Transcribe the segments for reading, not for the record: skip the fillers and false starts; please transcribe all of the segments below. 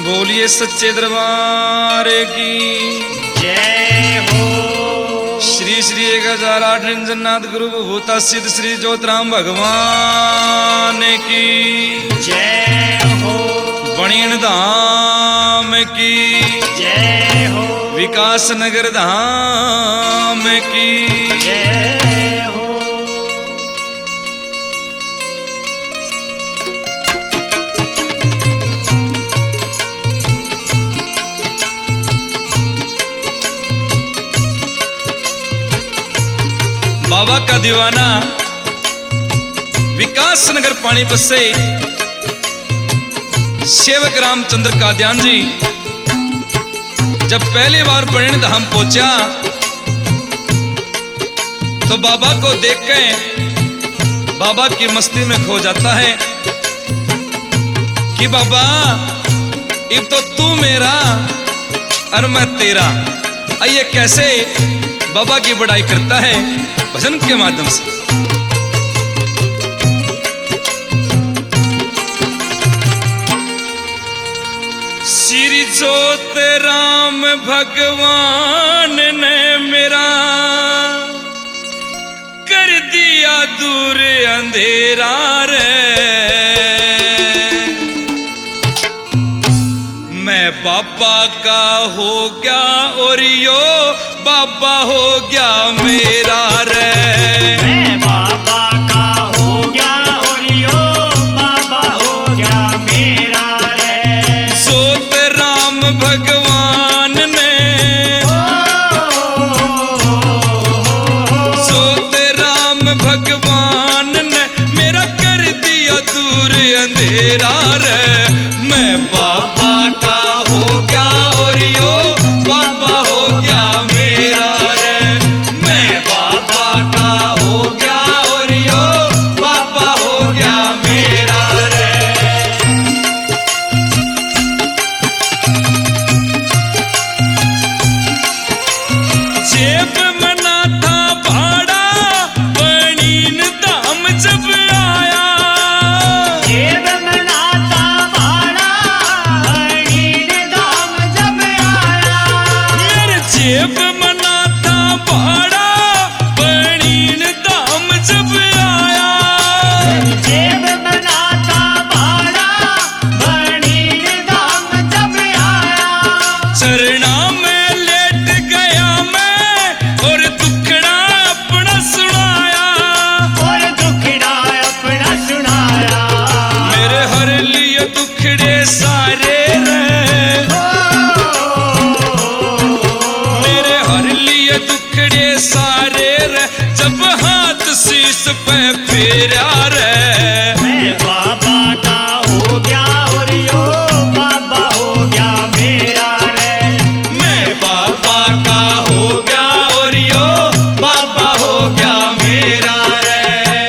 बोलिए सच्चे दरबार की जय हो। श्री श्री 1008 निरंजननाथ गुरु भूता सिद्ध श्री ज्योतिराम भगवान की जय हो। बणीन धाम की जय हो। विकास नगर धाम की जय हो। बाबा का दीवाना विकास नगर पानीपत से सेवक रामचंद्र काद्यान जी जब पहली बार परिणत धाम पहुंचा तो बाबा को देख के बाबा की मस्ती में खो जाता है कि बाबा अब तो तू मेरा और मैं तेरा। आइए कैसे बाबा की बड़ाई करता है भजन के माध्यम से। श्री ज्योत राम भगवान ने मेरा कर दिया दूर अंधेरा रे। मैं बाबा का हो गया और यो बाबा हो गया मेरा रे। मैं बाबा का हो गया और यो बाबा हो गया मेरा रे। सोत राम भगवान ने सोत राम भगवान ने मेरा कर दिया दूर अंधेरा रे। मैं बाबा का हो गया और यो बाबा हो गया मेरा रे। मैं बाबा का हो गया और यो बाबा हो गया मेरा रे। जेब मना था भाड़ा बणीन धाम जब आया। जेब मना था भाड़ा बणीन धाम जब आया। मेरे जेब मना था भाड़ा बणीन धाम जब आया। जेब मना था भाड़ा बणीन धाम जब आया। चरणा में लेट गया मैं और दुखड़ा अपना सुनाया। और दुखड़ा अपना सुनाया। मेरे हर लिए दुखड़े सारे रे। मेरे हर लिए दुखड़े सारे रे। जब हाथ शीश पे फेरा रे। मैं बाबा का हो गया और यो बाबा हो गया मेरा रे। मैं बाबा का हो गया और यो बाबा हो गया मेरा रे।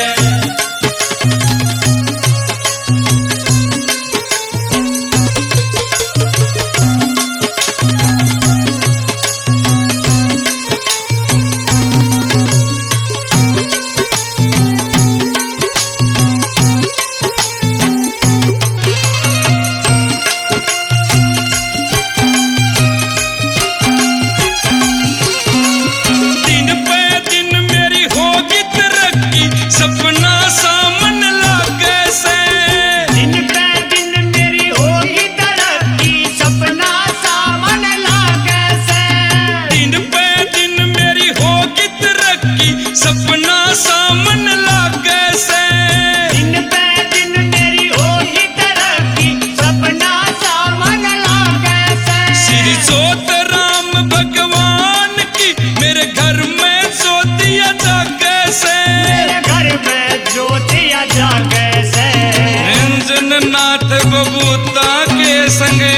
दिन पे दिन मेरी होगी तरक्की सपना सामन लागे से। दिन पे दिन मेरी होगी तरक्की सपना सामन लागे से। दिन पे दिन मेरी होगी तरक्की सपना सामन लागे से। दिन पे दिन मेरी होगी तरक्की सपना सामन लागे से। श्री ज्योत राम भगवान की मेरे घर में ज्योतिया जागे से। मेरे घर में ज्योतिया जागे से। निरंजन नाथ बबूता के संगे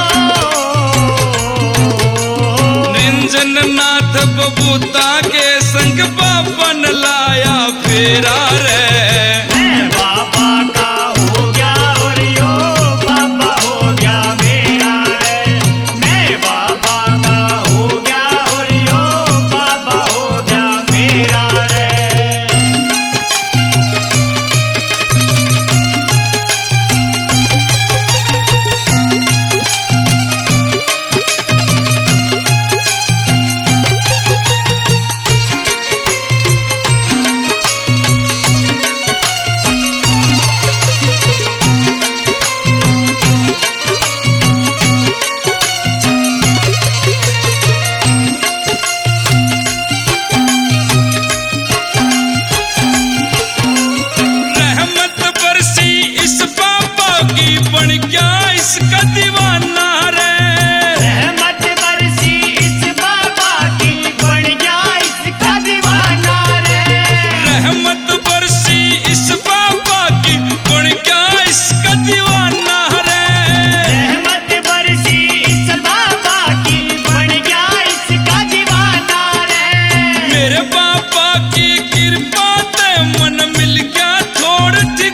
निरंजन नाथ बबूता के संग बाबा ने लाया फेरा रे। मैं बाबा का हो गया और यो बाबा हो गया मेरा रे। मैं बाबा का हो गया और यो बाबा हो गया मेरा रे।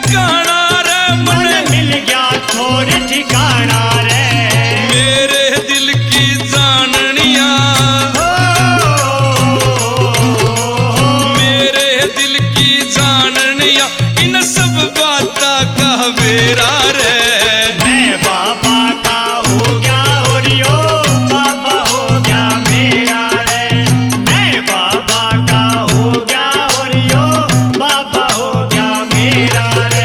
ठिकाना रे मन मने मिल गया छोर ठिकाना रे मेरे दिल की जाननिया मेरे दिल की जाननिया इन सब बाता का बेरा रे मैं बाबा का हो गया और यो बाबा हो गया मेरा रे मैं बाबा का हो गया और यो बाबा हो गया मेरा रे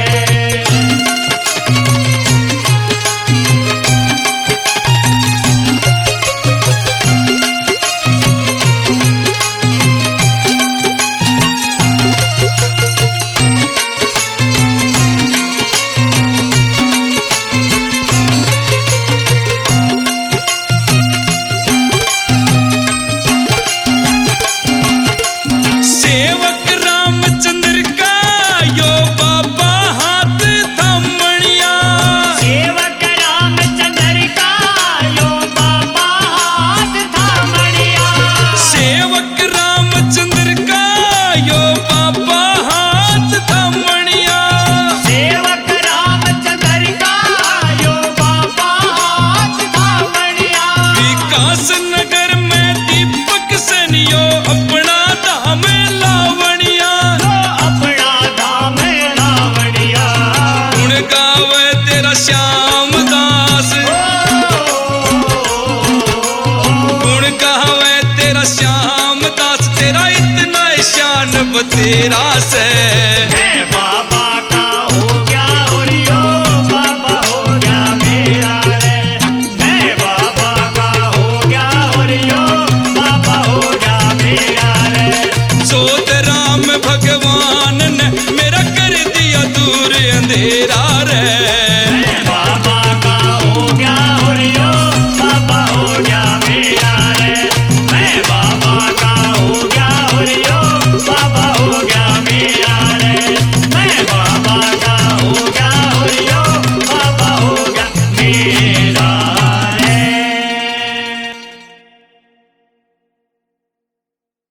सेवक रामचंद्र का यो बाबा हाथ थामणिया सेवक रामचंद्र का यो बाबा हाथ थामणिया सेवक रामचंद्र का यो बाबा हाथ थामणिया सेवक रामचंद्र का यो बाबा हाथ थामणिया विकास नगर में दीपक सनियो अपना धाम लावणिया तो अपना धाम लावणिया गुण गावे तेरा श्याम दास गुण गावे तेरा श्याम दास तेरा इतना शान बतेरा से मैं बाबा का हो गया और यो बाबा हो गया मेरा रे मैं बाबा का हो गया और यो बाबा हो गया मेरा रे सोत राम भगवान ने मेरा कर दिया दूर अंधेरा